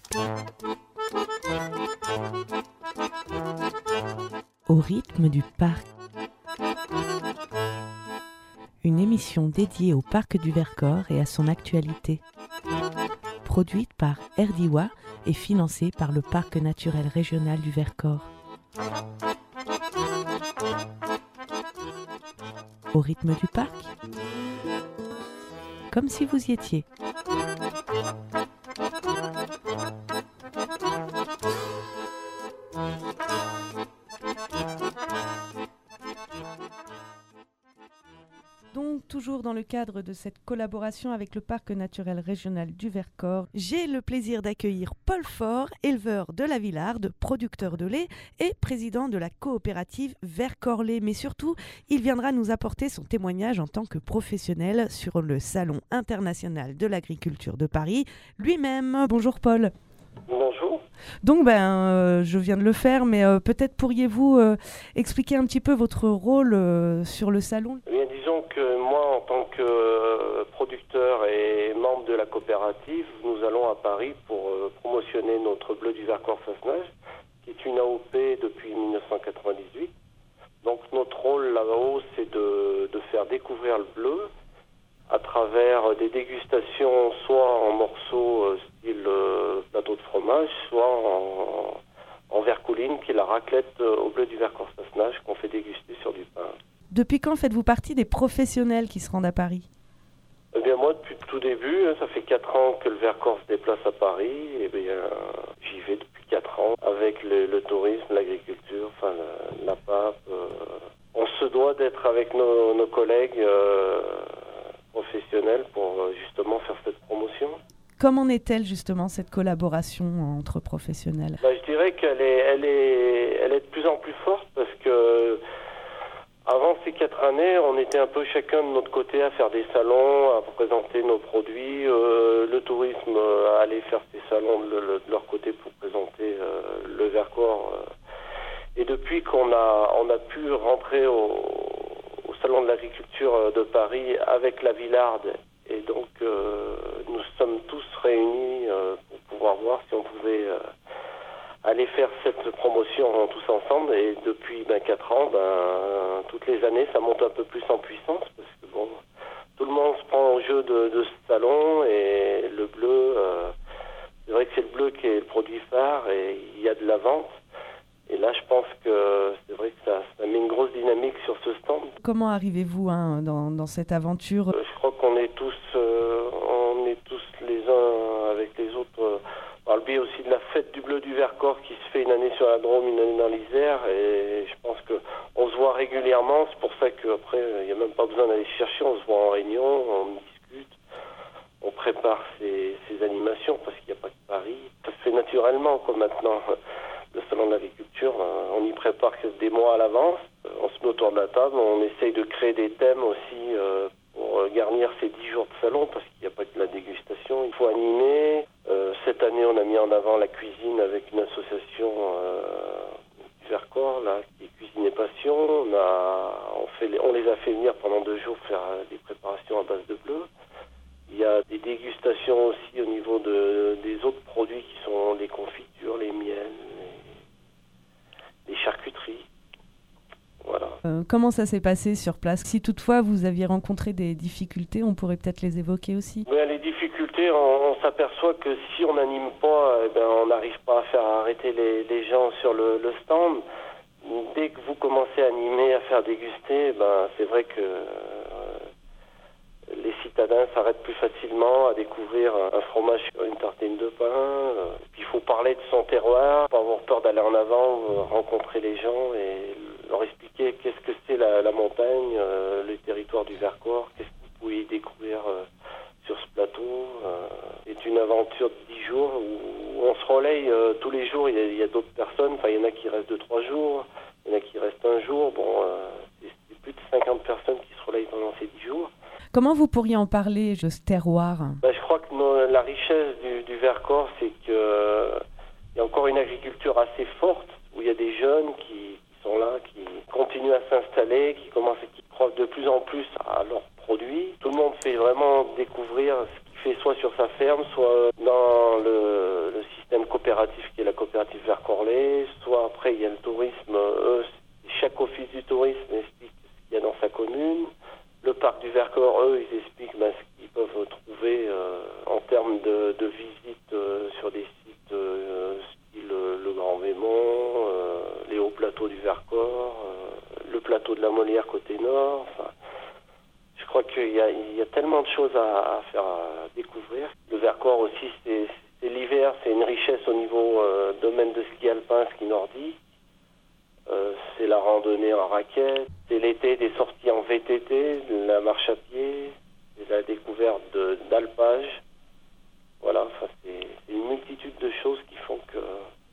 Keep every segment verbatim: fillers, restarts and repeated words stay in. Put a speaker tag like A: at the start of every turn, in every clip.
A: Au rythme du parc. Une émission dédiée au parc du Vercors et à son actualité. Produite par Erdiwa et financée par le Parc naturel régional du Vercors. Au rythme du parc. Comme si vous y étiez. Donc, toujours dans le cadre de cette collaboration avec le Parc naturel régional du Vercors, j'ai le plaisir d'accueillir Paul Faure, éleveur de la Villarde, producteur de lait et président de la coopérative Vercors Lait. Mais surtout, il viendra nous apporter son témoignage en tant que professionnel sur le Salon international de l'agriculture de Paris lui-même. Bonjour Paul.
B: Bonjour.
A: Donc, ben, euh, je viens de le faire, mais euh, peut-être pourriez-vous euh, expliquer un petit peu votre rôle euh, sur le salon ?
B: Eh bien, disons que moi, en tant que euh, producteur et membre de la coopérative, nous allons à Paris pour euh, promotionner notre bleu du Vercors-Sassenage, qui est une A O P depuis dix-neuf cent quatre-vingt-dix-huit. Donc, notre rôle là-haut, c'est de, de faire découvrir le bleu à travers des dégustations, soit en morceaux euh, style euh, plateau de fromage, soit en, en vercouline, qui est la raclette euh, au bleu du Vercors-Sassenage qu'on fait déguster sur du pain.
A: Depuis quand faites-vous partie des professionnels qui se rendent à Paris ?
B: Eh bien moi, depuis le tout début, ça fait quatre ans que le Vercors se déplace à Paris, et bien j'y vais depuis quatre ans avec le, le tourisme, l'agriculture, enfin la, la P A P. Euh, on se doit d'être avec nos, nos collègues euh, professionnels pour justement faire cette promotion.
A: Comment est-elle justement cette collaboration entre professionnels ?
B: Ben, je dirais qu'elle est, elle est, elle est de plus en plus forte parce que avant ces quatre années, on était un peu chacun de notre côté à faire des salons, à présenter nos produits. Euh, le tourisme euh, à aller faire ses salons de, de, de leur côté pour présenter euh, le Vercors. Euh. Et depuis qu'on a, on a pu rentrer au, au salon de l'agriculture de Paris avec la Villarde, et donc euh, nous sommes tous réunis euh, pour pouvoir voir si on pouvait euh, aller faire cette promotion tous ensemble. Et depuis ben, quatre ans, ben, toutes les années, ça monte un peu plus en puissance parce que bon, tout le monde se prend au jeu de, de ce salon, et le bleu, euh, c'est vrai que c'est le bleu qui est le produit phare et il y a de la vente. Et là, je pense que c'est vrai que ça, ça met une grosse dynamique sur ce stand.
A: Comment arrivez-vous hein, dans, dans cette aventure ?
B: euh, Je crois qu'on est tous, euh, on est tous les uns avec les autres euh, par le biais aussi de la fête du bleu du Vercors qui se fait une année sur la Drôme, une année dans l'Isère. Et je pense qu'on se voit régulièrement. C'est pour ça qu'après, il n'y a même pas besoin d'aller chercher. On se voit en réunion, on discute, on prépare ces, ces animations parce qu'il n'y a pas que Paris. Ça se fait naturellement quoi, maintenant. Le salon de l'agriculture, on y prépare des mois à l'avance. On se met autour de la table, on essaye de créer des thèmes aussi euh, pour garnir ces dix jours de salon parce qu'il n'y a pas que de la dégustation. Il faut animer. Euh, cette année, on a mis en avant la cuisine avec une association euh, du Vercors, là, qui est Cuisine et Passion. On, a, on, fait les, on les a fait venir pendant deux jours faire des préparations à base de bleu. Il y a des dégustations aussi au niveau de, des autres produits qui sont les confitures, les miels, les, les charcuteries. Voilà.
A: Euh, comment ça s'est passé sur place ? Si toutefois vous aviez rencontré des difficultés, on pourrait peut-être les évoquer aussi.
B: Mais les difficultés, on, on s'aperçoit que si on n'anime pas, eh ben, on n'arrive pas à faire arrêter les, les gens sur le, le stand. Dès que vous commencez à animer, à faire déguster, ben, c'est vrai que euh, les citadins s'arrêtent plus facilement à découvrir un fromage sur une tartine de pain. Euh, puis il faut parler de son terroir, pas avoir peur d'aller en avant, euh, rencontrer les gens et leur expliquer qu'est-ce que c'est la, la montagne, euh, le territoire du Vercors, qu'est-ce que vous pouvez y découvrir euh, sur ce plateau. Euh, c'est une aventure de dix jours où on se relaye euh, tous les jours. Il y a, il y a d'autres personnes, enfin il y en a qui restent deux, trois jours, il y en a qui restent un jour. Bon, euh, c'est, c'est plus de cinquante personnes qui se relayent pendant ces dix jours.
A: Comment vous pourriez en parler de ce terroir ?
B: Ben, je crois que nos, la richesse du, du Vercors, c'est qu'il euh, y a encore une agriculture assez forte, où il y a des jeunes qui, qui sont là, qui continuent à s'installer, qui commencent, qui croient de plus en plus à leurs produits. Tout le monde fait vraiment découvrir ce qu'il fait soit sur sa ferme, soit dans le, le système coopérative qui est la coopérative Vercors-Lez, soit après il y a le tourisme, eux, chaque office du tourisme explique ce qu'il y a dans sa commune. Le parc du Vercors, eux, ils expliquent ben, ce qu'ils peuvent trouver euh, en termes de, de visites euh, sur des sites euh, style euh, le Grand Vémont, euh, les hauts plateaux du Vercors, euh, le plateau de la Molière côté nord. Enfin, je crois qu'il y a, il y a tellement de choses à, à faire à découvrir. Le Vercors aussi, c'est, c'est l'hiver, c'est une richesse au niveau euh, domaine de ski alpin, ski nordique. Euh, c'est la randonnée en raquette, c'est l'été des sorties en V T T, de la marche à pied, c'est la découverte de, d'alpage. Voilà, enfin, c'est, c'est une multitude de choses qui font que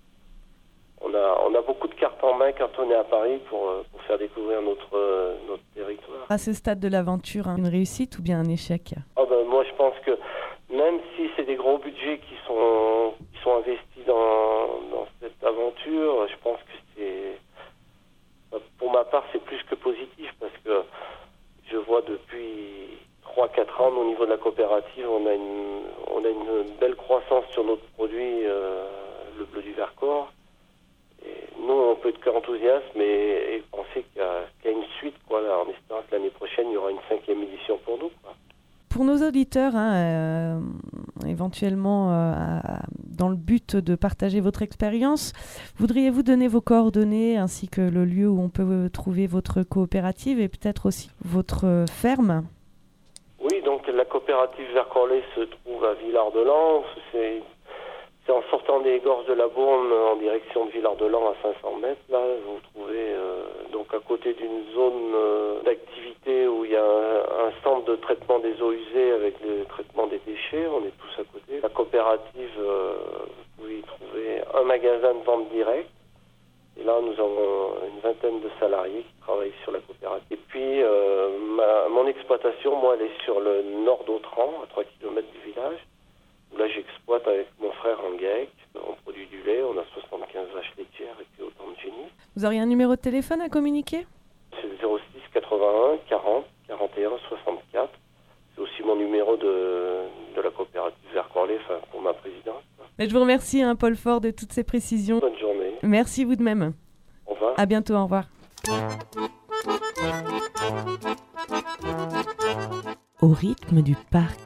B: on a, on a beaucoup de cartes en main quand on est à Paris pour, pour faire découvrir notre, notre territoire.
A: À ce stade de l'aventure, hein, une réussite ou bien un échec?
B: Oh ben, moi je pense que même si c'est des gros budgets qui sont, qui sont investis dans, dans cette aventure, je pense que c'est... Pour ma part, c'est plus que positif parce que je vois depuis trois quatre ans au niveau de la coopérative, on a une, on a une belle croissance sur notre produit, euh, le bleu du Vercors. Et nous, on peut être qu'enthousiasme et, et penser qu'il y, a, qu'il y a une suite, quoi, là, en espérant que l'année prochaine, il y aura une cinquième édition pour nous, quoi.
A: Pour nos auditeurs, hein, euh, éventuellement euh, dans le but de partager votre expérience, voudriez-vous donner vos coordonnées ainsi que le lieu où on peut trouver votre coopérative et peut-être aussi votre ferme?
B: Oui, donc la coopérative Vercors-Lez se trouve à Villard-de-Lans. C'est, c'est en sortant des gorges de la Bourne en direction de Villard-de-Lans à cinq cents mètres. Là, vous vous trouvez euh, donc à côté d'une zone euh, d'activité où il y a un, un centre de traitement des eaux usées avec le traitement des déchets. On est tous à côté. La coopérative, euh, vous pouvez y trouver un magasin de vente directe. Et là, nous avons une vingtaine de salariés qui travaillent sur la coopérative. Et puis, euh, ma, mon exploitation, moi, elle est sur le nord d'Autran, à trois kilomètres du village. Où là, j'exploite avec mon frère en GAEC. On produit du lait, on a soixante-quinze vaches laitières et puis autant de génies.
A: Vous auriez un numéro de téléphone à communiquer?
B: C'est le zéro six quatre-vingt-un quarante quarante et un soixante-quatre. C'est aussi mon numéro de, de la coopérative Vercors-Lez, enfin, pour ma présidence.
A: Mais je vous remercie, hein, Paul Faure, de toutes ces précisions.
B: Bonne journée.
A: Merci, vous de même.
B: Au revoir.
A: À bientôt, au revoir. Au rythme du parc.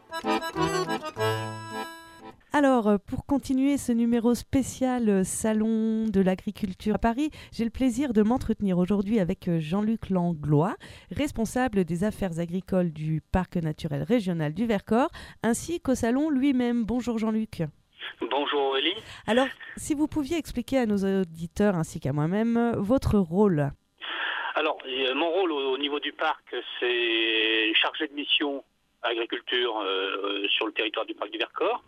A: Alors, pour continuer ce numéro spécial Salon de l'agriculture à Paris, j'ai le plaisir de m'entretenir aujourd'hui avec Jean-Luc Langlois, responsable des affaires agricoles du Parc naturel régional du Vercors, ainsi qu'au salon lui-même. Bonjour Jean-Luc.
C: Bonjour Aurélie.
A: Alors, si vous pouviez expliquer à nos auditeurs ainsi qu'à moi-même votre rôle.
C: Alors, mon rôle au niveau du parc, c'est chargé de mission agriculture euh, sur le territoire du parc du Vercors.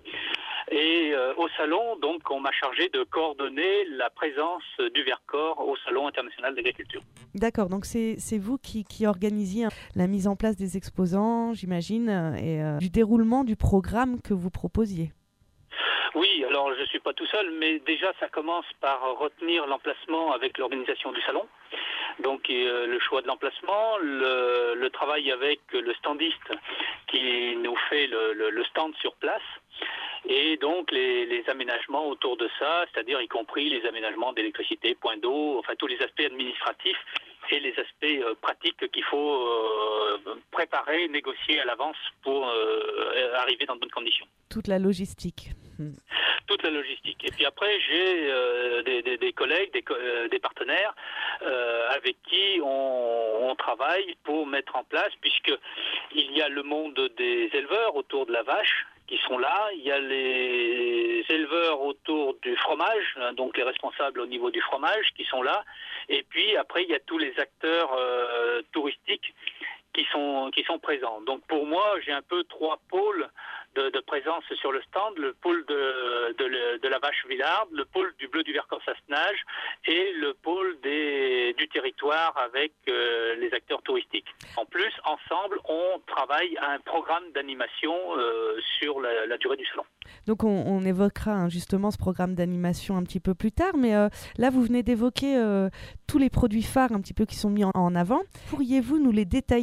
C: Et euh, au salon, donc, on m'a chargé de coordonner la présence du Vercors au Salon international d'agriculture.
A: D'accord, donc c'est, c'est vous qui, qui organisiez la mise en place des exposants, j'imagine, et euh, du déroulement du programme que vous proposiez.
C: Oui, alors je ne suis pas tout seul, mais déjà ça commence par retenir l'emplacement avec l'organisation du salon. Donc euh, le choix de l'emplacement, le, le travail avec le standiste qui nous fait le, le, le stand sur place, et donc les, les aménagements autour de ça, c'est-à-dire y compris les aménagements d'électricité, points d'eau, enfin tous les aspects administratifs et les aspects euh, pratiques qu'il faut euh, préparer, négocier à l'avance pour euh, arriver dans de bonnes conditions.
A: Toute la logistique.
C: Toute la logistique. Et puis après, j'ai euh, des, des, des collègues, des, euh, des partenaires euh, avec qui on, on travaille pour mettre en place, puisque il y a le monde des éleveurs autour de la vache qui sont là, il y a les éleveurs autour du fromage, hein, donc les responsables au niveau du fromage qui sont là, et puis après il y a tous les acteurs euh, touristiques qui sont qui sont présents. Donc pour moi, j'ai un peu trois pôles de, de présence sur le stand, le pôle de, de, de la vache Villarde, le pôle du bleu du Vercors-Sassenage et le pôle des, du territoire avec euh, les acteurs touristiques. En plus, ensemble, on travaille à un programme d'animation euh, sur la, la durée du salon.
A: Donc on, on évoquera hein, justement ce programme d'animation un petit peu plus tard, mais euh, là vous venez d'évoquer euh, tous les produits phares un petit peu qui sont mis en, en avant. Pourriez-vous nous les détailler ?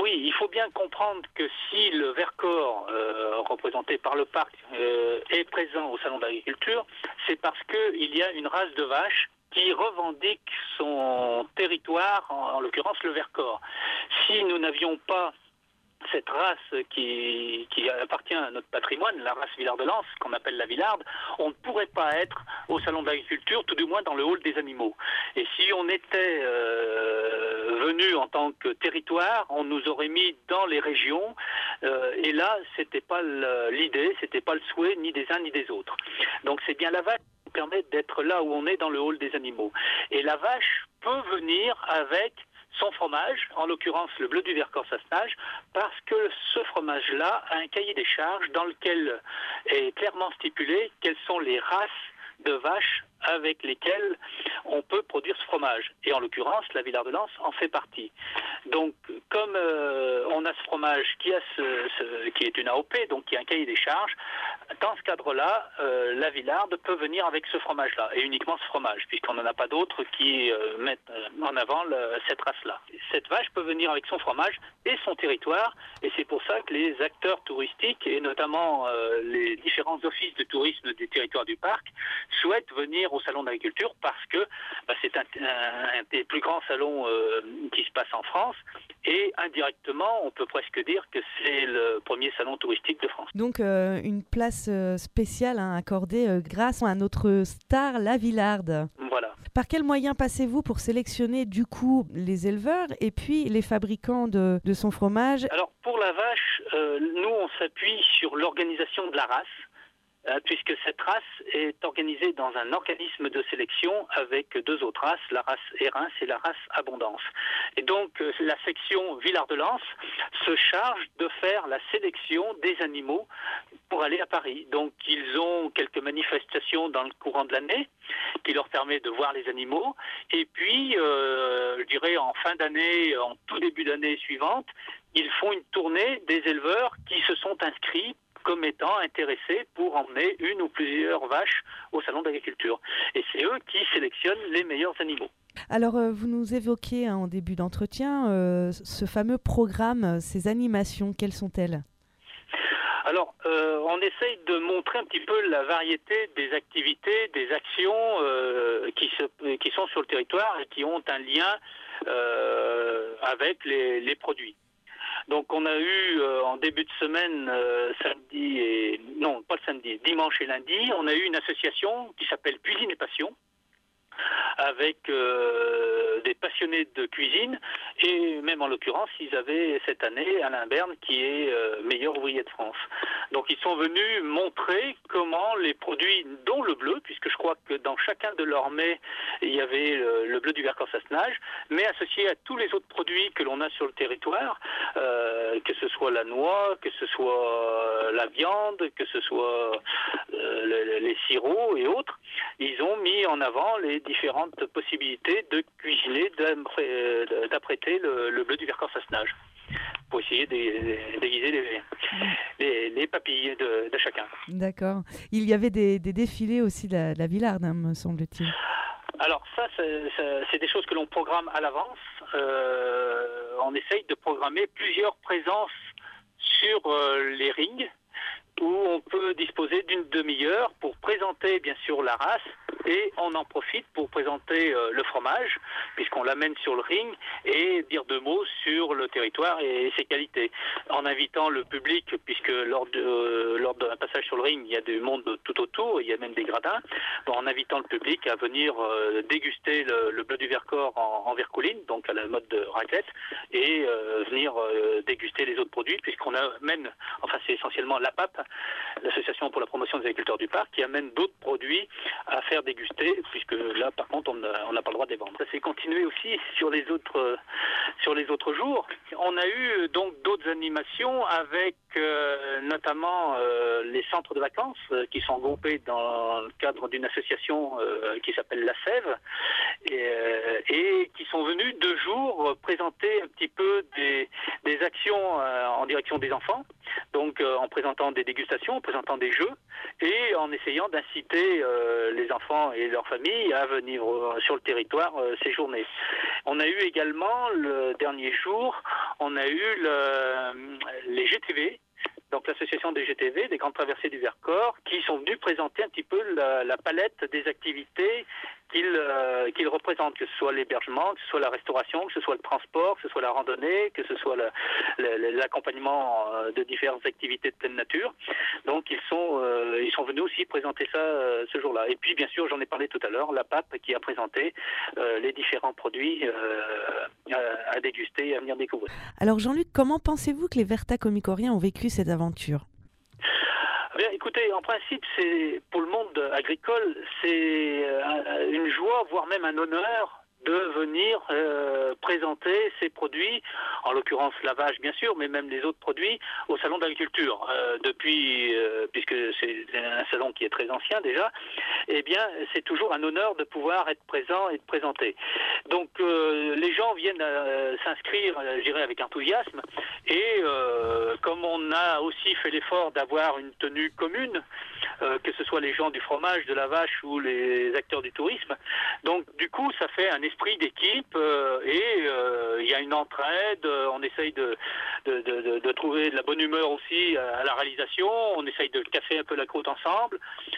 C: Oui, il faut bien comprendre que si le Vercors, euh, représenté par le parc, euh, est présent au Salon de l'Agriculture, c'est parce qu'il y a une race de vaches qui revendique son territoire, en, en l'occurrence le Vercors. Si nous n'avions pas cette race qui, qui appartient à notre patrimoine, la race Villard de Lans, qu'on appelle la Villarde, on ne pourrait pas être au Salon de l'Agriculture, tout du moins dans le hall des animaux. Et si on était euh, venu en tant que territoire, on nous aurait mis dans les régions, euh, et là, c'était pas l'idée, c'était pas le souhait ni des uns ni des autres. Donc c'est bien la vache qui permet d'être là où on est dans le hall des animaux. Et la vache peut venir avec son fromage, en l'occurrence le bleu du Vercors Sassenage, parce que ce fromage-là a un cahier des charges dans lequel est clairement stipulé quelles sont les races de vaches avec lesquelles on peut produire ce fromage. Et en l'occurrence, la Villard de Lans en fait partie. Donc, comme euh, on a ce fromage qui, a ce, ce, qui est une A O P, donc qui a un cahier des charges, dans ce cadre-là, euh, la Villarde peut venir avec ce fromage-là, et uniquement ce fromage, puisqu'on n'en a pas d'autres qui euh, mettent en avant le, cette race-là. Cette vache peut venir avec son fromage et son territoire, et c'est pour ça que les acteurs touristiques, et notamment euh, les différents offices de tourisme des territoires du parc, souhaitent venir au Salon d'Agriculture parce que bah, c'est un, un, un des plus grands salons euh, qui se passe en France, et indirectement, on peut presque dire que c'est le premier salon touristique de France.
A: Donc euh, une place euh, spéciale hein, accordée euh, grâce à notre star, la Villarde.
C: Voilà.
A: Par quels moyens passez-vous pour sélectionner du coup les éleveurs et puis les fabricants de, de son fromage?
C: Alors pour la vache, euh, nous on s'appuie sur l'organisation de la race, euh, puisque cette race est organisée dans un organisme de sélection avec deux autres races, la race Érins et la race Abondance. Et donc euh, la section Villard de Lans se charge de faire la sélection des animaux pour aller à Paris. Donc ils ont quelques manifestations dans le courant de l'année qui leur permet de voir les animaux. Et puis, euh, je dirais en fin d'année, en tout début d'année suivante, ils font une tournée des éleveurs qui se sont inscrits comme étant intéressés pour emmener une ou plusieurs vaches au Salon d'Agriculture. Et c'est eux qui sélectionnent les meilleurs animaux.
A: Alors, euh, vous nous évoquiez hein, en début d'entretien euh, ce fameux programme, ces animations, quelles sont-elles ?
C: Alors, euh, on essaye de montrer un petit peu la variété des activités, des actions euh, qui, se, qui sont sur le territoire et qui ont un lien euh, avec les, les produits. Donc on a eu euh, en début de semaine, euh, samedi et... non, pas le samedi, dimanche et lundi, on a eu une association qui s'appelle Cuisine et Passion, avec euh, des passionnés de cuisine, et même en l'occurrence, ils avaient cette année Alain Berne qui est euh, meilleur ouvrier de France. Donc ils sont venus montrer comment les produits, dont le bleu, puisque je crois que dans chacun de leurs mets, il y avait le, le bleu du Vercors Sassenage, mais associé à tous les autres produits que l'on a sur le territoire, euh, que ce soit la noix, que ce soit la viande, que ce soit euh, les, les sirops et autres, ils ont mis en avant les différentes possibilités de cuisiner, d'apprêter le, le bleu du Vercors Sassenage pour essayer d'aiguiser les, les, les papilles de, de chacun.
A: D'accord. Il y avait des, des défilés aussi de la, de la Villarde, hein, me semble-t-il.
C: Alors ça, c'est des choses que l'on programme à l'avance. Euh, on essaye de programmer plusieurs présences sur euh, les rings, où on peut disposer d'une demi-heure pour présenter bien sûr la race, et on en profite pour présenter euh, le fromage, puisqu'on l'amène sur le ring, et dire deux mots sur le territoire et ses qualités, en invitant le public, puisque lors de euh, lors d'un passage sur le ring, il y a du monde tout autour, il y a même des gradins, bon, en invitant le public à venir euh, déguster le, le bleu du Vercors en, en vercouline, donc à la mode de raclette, et euh, venir euh, déguster les autres produits, puisqu'on amène, enfin c'est essentiellement la P A P, l'association pour la promotion des agriculteurs du parc, qui amène d'autres produits à faire déguster, puisque là par contre on n'a pas le droit de les vendre. Ça s'est continué aussi sur les autres sur les autres jours. On a eu donc d'autres animations avec euh, notamment euh, les centres de vacances euh, qui sont groupés dans le cadre d'une association euh, qui s'appelle la Sève, et, euh, et qui sont venus deux jours présenter un petit peu des, des actions euh, en direction des enfants, donc euh, en présentant des dégustations, en présentant des jeux, et en essayant d'inciter euh, les enfants gens et leurs familles à venir sur le territoire séjourner. On a eu également, le dernier jour, on a eu le, les G T V, donc l'association des G T V, des Grandes Traversées du Vercors, qui sont venus présenter un petit peu la, la palette des activités qu'ils euh, qu'ils représentent, que ce soit l'hébergement, que ce soit la restauration, que ce soit le transport, que ce soit la randonnée, que ce soit le, le, l'accompagnement de diverses activités de pleine nature. Donc ils sont euh, ils sont venus aussi présenter ça euh, ce jour-là. Et puis bien sûr, j'en ai parlé tout à l'heure, la P A P qui a présenté euh, les différents produits euh, à, à déguster et à venir découvrir.
A: Alors Jean-Luc, comment pensez-vous que les Vertacomicoriens ont vécu cette aventure ?
C: Bien, écoutez, en principe, c'est pour le monde agricole, c'est une joie, voire même un honneur de venir euh, présenter ces produits, en l'occurrence la vache bien sûr, mais même les autres produits, au salon d'agriculture. Euh, depuis, euh, puisque c'est un salon qui est très ancien déjà, eh bien c'est toujours un honneur de pouvoir être présent et de présenter. Donc euh, les gens viennent euh, s'inscrire, je dirais, avec enthousiasme, et euh, comme on a aussi fait l'effort d'avoir une tenue commune, euh, que ce soit les gens du fromage, de la vache ou les acteurs du tourisme, donc du coup ça fait un esprit d'équipe euh, et il euh, y a une entraide, on essaye de, de, de, de trouver de la bonne humeur aussi à la réalisation, on essaye de casser un peu la croûte ensemble,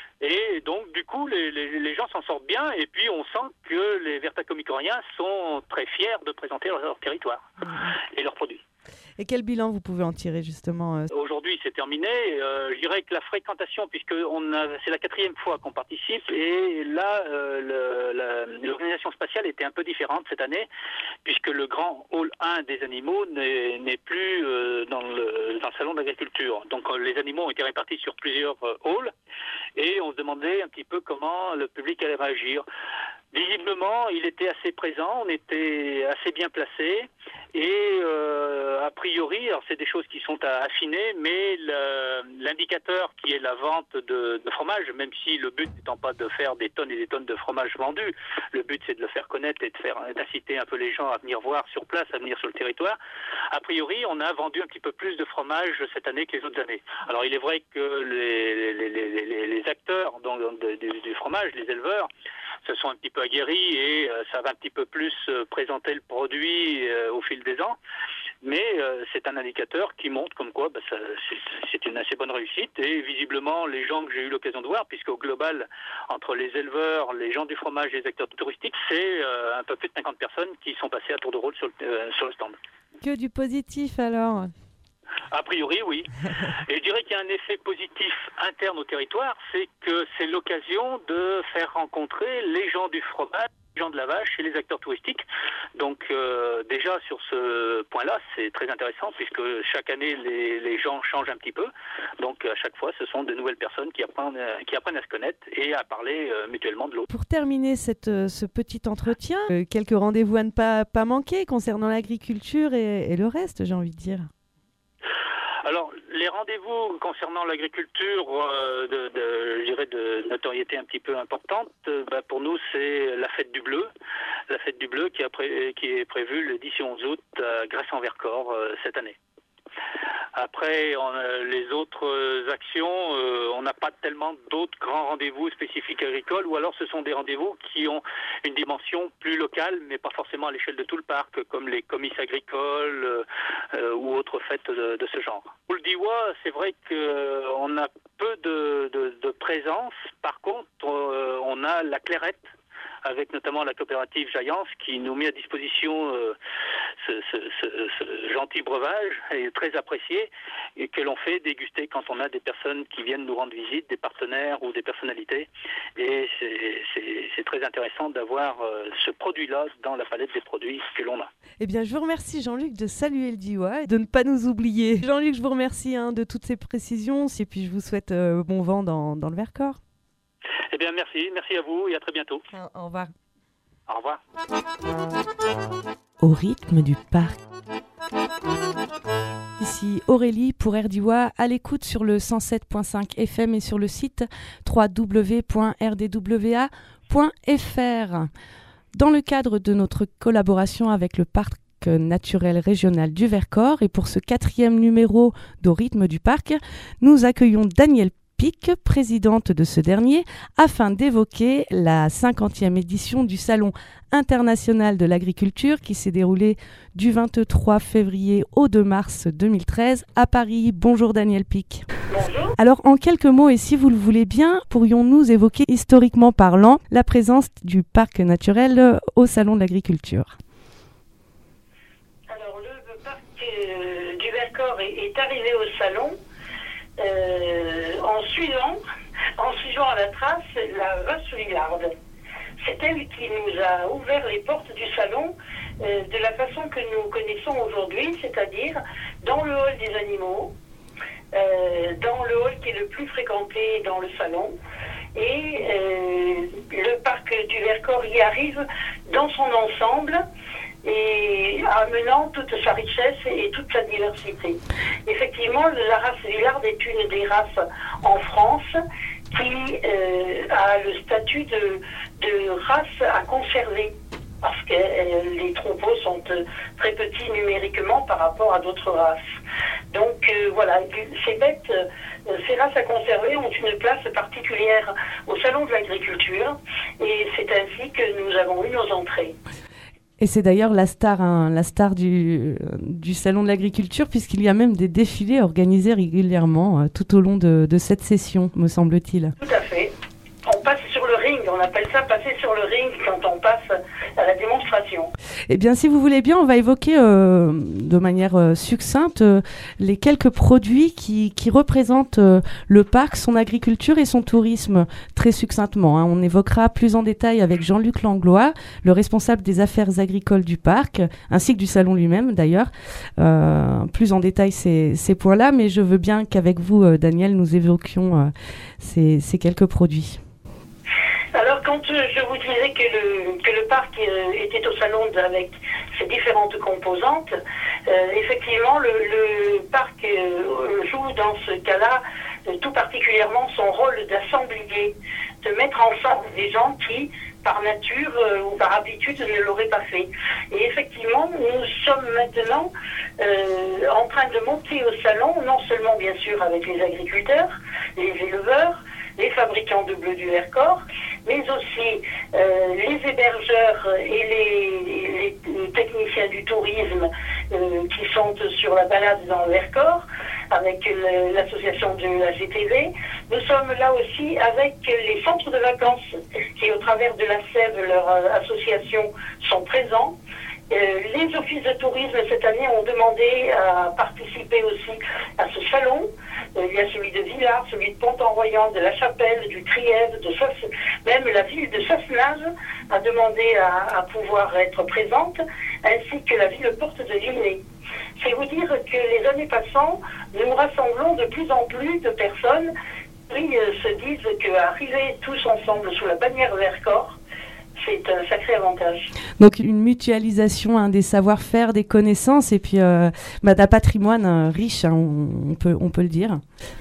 C: et donc du coup les, les, les gens s'en sortent bien, et puis on sent que les Vertacomicoriens sont très fiers de présenter leur, leur territoire et leurs produits.
A: Et quel bilan vous pouvez en tirer justement euh...
C: Aujourd'hui, c'est terminé. Euh, je dirais que la fréquentation, puisque on a, c'est la quatrième fois qu'on participe, et là, euh, le, la, l'organisation spatiale était un peu différente cette année, puisque le grand hall un des animaux n'est, n'est plus euh, dans, le, dans le salon d'agriculture. Donc euh, les animaux ont été répartis sur plusieurs euh, halls, et on se demandait un petit peu comment le public allait réagir. Visiblement, il était assez présent, on était assez bien placé, et euh, a priori, alors c'est des choses qui sont à affiner, mais le, l'indicateur qui est la vente de, de fromage, même si le but n'étant pas de faire des tonnes et des tonnes de fromage vendus, le but c'est de le faire connaître et de faire, d'inciter un peu les gens à venir voir sur place, à venir sur le territoire. A priori, on a vendu un petit peu plus de fromage cette année que les autres années. Alors il est vrai que les, les, les, les, les acteurs donc, de, de, du fromage, les éleveurs, se sont un petit peu aguerris et euh, ça va un petit peu plus euh, présenter le produit euh, au fil des ans. Mais euh, c'est un indicateur qui montre comme quoi bah, ça, c'est, c'est une assez bonne réussite. Et visiblement, les gens que j'ai eu l'occasion de voir, puisqu'au global, entre les éleveurs, les gens du fromage et les acteurs touristiques, c'est euh, un peu plus de cinquante personnes qui sont passées à tour de rôle sur le, euh, sur le stand.
A: Que du positif alors ?
C: A priori, oui. Et je dirais qu'il y a un effet positif interne au territoire, c'est que c'est l'occasion de faire rencontrer les gens du fromage, les gens de la vache et les acteurs touristiques. Donc euh, déjà sur ce point-là, c'est très intéressant puisque chaque année, les, les gens changent un petit peu. Donc à chaque fois, ce sont de nouvelles personnes qui apprennent, qui apprennent à se connaître et à parler euh, mutuellement de l'autre.
A: Pour terminer cette, ce petit entretien, euh, quelques rendez-vous à ne pas, pas manquer concernant l'agriculture et, et le reste, j'ai envie de dire.
C: Alors, les rendez-vous concernant l'agriculture, euh, de, de, je dirais de notoriété un petit peu importante, euh, bah pour nous, c'est la fête du bleu. La fête du bleu qui, a pré- qui est prévue le dix et onze août à Gresse-en-Vercors euh, cette année. Après, on a les autres actions, euh, on n'a pas tellement d'autres grands rendez-vous spécifiques agricoles, ou alors ce sont des rendez-vous qui ont une dimension plus locale, mais pas forcément à l'échelle de tout le parc, comme les comices agricoles euh, ou autres fêtes de, de ce genre. Pour le Diois, c'est vrai qu'on a peu de, de, de présence. Par contre, euh, on a la clairette, avec notamment la coopérative Jaillance qui nous met à disposition euh, ce, ce, ce, ce gentil breuvage et très apprécié et que l'on fait déguster quand on a des personnes qui viennent nous rendre visite, des partenaires ou des personnalités. Et c'est, c'est, c'est très intéressant d'avoir euh, ce produit-là dans la palette des produits que l'on a.
A: Eh bien, je vous remercie Jean-Luc de saluer le Diois et de ne pas nous oublier. Jean-Luc, je vous remercie hein, de toutes ces précisions et puis je vous souhaite euh, bon vent dans, dans le Vercors.
C: Eh bien, merci. Merci à vous et à très bientôt.
A: Au revoir.
C: Au revoir.
A: Au rythme du parc. Ici Aurélie pour R Diois, à l'écoute sur le cent sept virgule cinq F M et sur le site w w w point r d w a point f r. Dans le cadre de notre collaboration avec le parc naturel régional du Vercors et pour ce quatrième numéro d'Au rythme du parc, nous accueillons Daniel Pic, présidente de ce dernier, afin d'évoquer la cinquantième édition du Salon international de l'agriculture qui s'est déroulé du vingt-trois février au deux mars deux mille treize à Paris. Bonjour Daniel Pic.
D: Bonjour.
A: Alors en quelques mots, et si vous le voulez bien, pourrions-nous évoquer historiquement parlant la présence du parc naturel au Salon de l'agriculture?
D: Alors le parc euh, du Vercors est, est arrivé au Salon Euh, en suivant, en suivant à la trace la vache Villarde. C'est elle qui nous a ouvert les portes du salon euh, de la façon que nous connaissons aujourd'hui, c'est-à-dire dans le hall des animaux, euh, dans le hall qui est le plus fréquenté dans le salon. Et euh, le parc du Vercors y arrive dans son ensemble, et amenant toute sa richesse et toute sa diversité. Effectivement, la race Villarde est une des races en France qui euh, a le statut de, de race à conserver, parce que euh, les troupeaux sont euh, très petits numériquement par rapport à d'autres races. Donc euh, voilà, ces bêtes, euh, ces races à conserver ont une place particulière au Salon de l'agriculture, et c'est ainsi que nous avons eu nos entrées.
A: Et c'est d'ailleurs la star, hein, la star du, du Salon de l'agriculture, puisqu'il y a même des défilés organisés régulièrement euh, tout au long de, de cette session, me semble-t-il.
D: Tout à fait. On passe sur le ring, on appelle ça passer sur le ring quand on passe à la démonstration.
A: Eh bien, si vous voulez bien, on va évoquer euh, de manière euh, succincte euh, les quelques produits qui, qui représentent euh, le parc, son agriculture et son tourisme, très succinctement. Hein. On évoquera plus en détail avec Jean-Luc Langlois, le responsable des affaires agricoles du parc, ainsi que du salon lui-même d'ailleurs, euh, plus en détail ces, ces points-là, mais je veux bien qu'avec vous, euh, Daniel, nous évoquions euh, ces, ces quelques produits.
D: Alors, quand euh, je vous disais que le, que le parc euh, était au salon avec ses différentes composantes, euh, effectivement, le, le parc euh, joue dans ce cas-là euh, tout particulièrement son rôle d'assemblier, de mettre ensemble des gens qui, par nature euh, ou par habitude, ne l'auraient pas fait. Et effectivement, nous sommes maintenant euh, en train de monter au salon, non seulement bien sûr avec les agriculteurs, les éleveurs, les fabricants de bleu du Vercors, mais aussi euh, les hébergeurs et les, les techniciens du tourisme euh, qui sont sur la balade dans le Vercors, avec le, l'association de la G T V. Nous sommes là aussi avec les centres de vacances qui, au travers de la S E V, leur euh, association, sont présents. Euh, les offices de tourisme cette année ont demandé à participer aussi à ce salon. Euh, il y a celui de Villars, celui de Pont-en-Royans, de La Chapelle, du Trièves, de Sass... même la ville de Sassenage a demandé à, à pouvoir être présente, ainsi que la ville porte de Linné. C'est vous dire que les années passant, nous rassemblons de plus en plus de personnes qui euh, se disent qu'arriver tous ensemble sous la bannière Vercors, c'est un sacré avantage.
A: Donc une mutualisation hein, des savoir-faire, des connaissances et puis euh, bah, d'un patrimoine euh, riche, hein, on, on, peut, on peut le dire.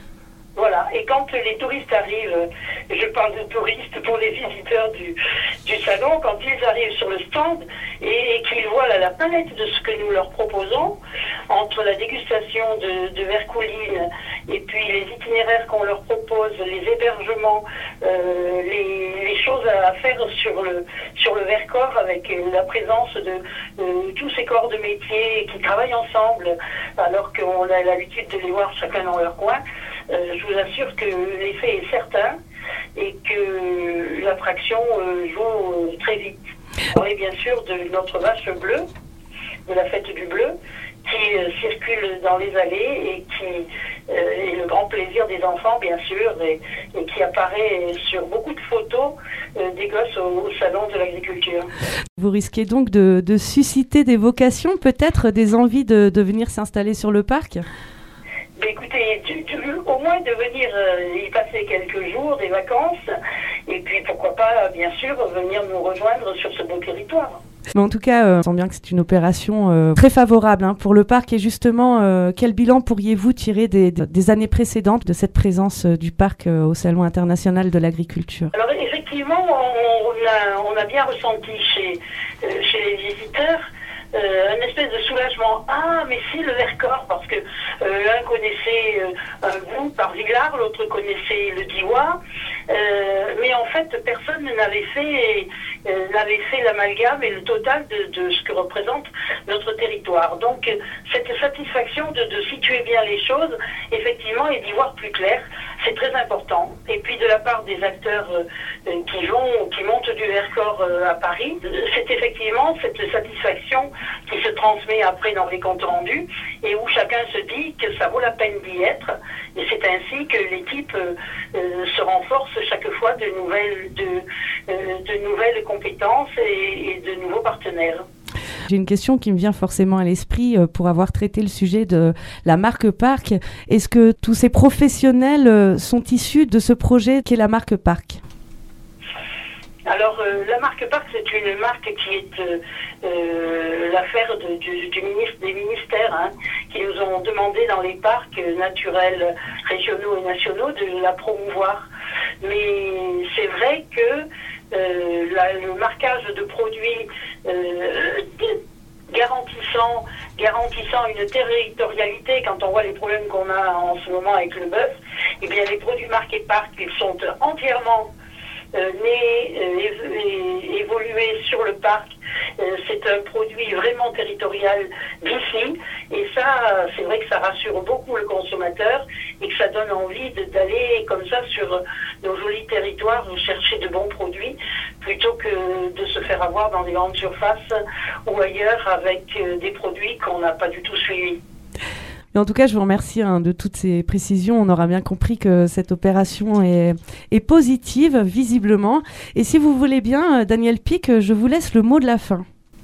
D: Voilà, et quand les touristes arrivent, je parle de touristes pour les visiteurs du, du salon, quand ils arrivent sur le stand et, et qu'ils voient là, la palette de ce que nous leur proposons, entre la dégustation de, de vercouline et puis les itinéraires qu'on leur propose, les hébergements, euh, les, les choses à faire sur le, sur le Vercors avec la présence de, de tous ces corps de métier qui travaillent ensemble alors qu'on a l'habitude de les voir chacun dans leur coin. Euh, je vous assure que l'effet est certain et que l'attraction euh, joue euh, très vite. On est bien sûr de notre vache bleue, de la fête du bleu, qui euh, circule dans les allées et qui euh, est le grand plaisir des enfants, bien sûr, et, et qui apparaît sur beaucoup de photos euh, des gosses au, au salon de l'agriculture.
A: Vous risquez donc de, de susciter des vocations, peut-être des envies de, de venir s'installer sur le parc ?
D: Mais écoutez, tu, tu, au moins de venir euh, y passer quelques jours, des vacances, et puis pourquoi pas, bien sûr, venir nous rejoindre sur ce beau territoire.
A: Mais en tout cas, euh, on sent bien que c'est une opération euh, très favorable hein, pour le parc. Et justement, euh, quel bilan pourriez-vous tirer des, des années précédentes de cette présence euh, du parc euh, au Salon international de l'agriculture ?
D: Alors effectivement, on, on, a, on a bien ressenti chez, euh, chez les visiteurs euh, un espèce de soulagement. Ah, mais si, le Vercors, parce que euh, l'un connaissait euh, un bout par Villars, l'autre connaissait le Diois, euh, mais en fait, personne n'avait fait, euh, n'avait fait l'amalgame et le total de, de ce que représente notre territoire. Donc, cette satisfaction de, de situer bien les choses, effectivement, et d'y voir plus clair, c'est très important. Et puis, de la part des acteurs euh, qui vont, qui montent du Vercors euh, à Paris, c'est effectivement cette satisfaction qui se transmet après dans les comptes rendus et où chacun se dit que ça vaut la peine d'y être. Et c'est ainsi que l'équipe euh, euh, se renforce chaque fois de nouvelles, de, euh, de nouvelles compétences et, et de nouveaux partenaires.
A: J'ai une question qui me vient forcément à l'esprit euh, pour avoir traité le sujet de la marque Parc. Est-ce que tous ces professionnels euh, sont issus de ce projet qu'est la marque Parc ?
D: Alors, euh, la marque Parc, c'est une marque qui est euh, euh, l'affaire de, du, du ministre, des ministères hein, qui nous ont demandé dans les parcs naturels régionaux et nationaux de la promouvoir. Mais c'est vrai que euh, la, le marquage de produits euh, garantissant, garantissant une territorialité, quand on voit les problèmes qu'on a en ce moment avec le bœuf, eh bien les produits marqués Parc, ils sont entièrement Euh, nés, euh, évoluer sur le parc, euh, c'est un produit vraiment territorial d'ici, et ça, c'est vrai que ça rassure beaucoup le consommateur et que ça donne envie de, d'aller comme ça sur nos jolis territoires chercher de bons produits plutôt que de se faire avoir dans des grandes surfaces ou ailleurs avec euh, des produits qu'on n'a pas du tout suivis.
A: Et en tout cas, je vous remercie hein, de toutes ces précisions. On aura bien compris que cette opération est, est positive, visiblement. Et si vous voulez bien, Daniel Pic, je vous laisse le mot de la fin.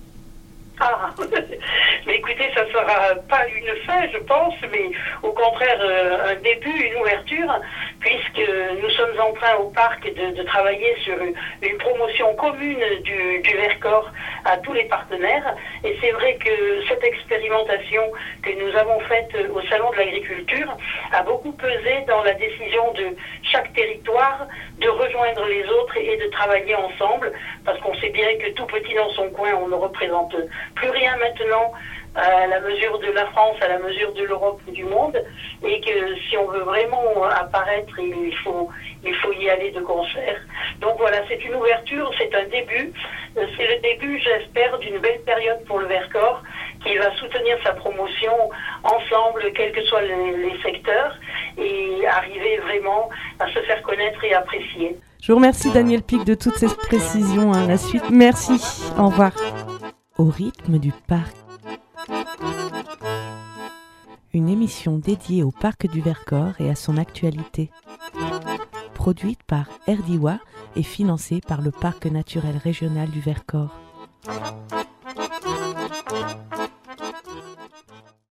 D: Ah, mais écoutez, ça ne sera pas une fin, je pense, mais au contraire, euh, un début, une ouverture, puisque nous sommes en train au parc de, de travailler sur une, une promotion commune du, du Vercors à tous les partenaires. Et c'est vrai que cette expérimentation que nous avons faite au Salon de l'Agriculture a beaucoup pesé dans la décision de chaque territoire de rejoindre les autres et de travailler ensemble, parce qu'on sait bien que tout petit dans son coin, on ne représente plus rien maintenant à la mesure de la France, à la mesure de l'Europe et du monde, et que si on veut vraiment apparaître, il faut, il faut y aller de concert. Donc voilà, c'est une ouverture, c'est un début, c'est le début, j'espère, d'une belle période pour le Vercors, qui va soutenir sa promotion ensemble, quels que soient les, les secteurs, et arriver vraiment à se faire connaître et apprécier.
A: Je vous remercie Daniel Pic de toutes ces précisions. Hein, la suite, merci, au revoir. Au rythme du parc. Une émission dédiée au parc du Vercors et à son actualité. Produite par R D I W A et financée par le Parc naturel régional du Vercors.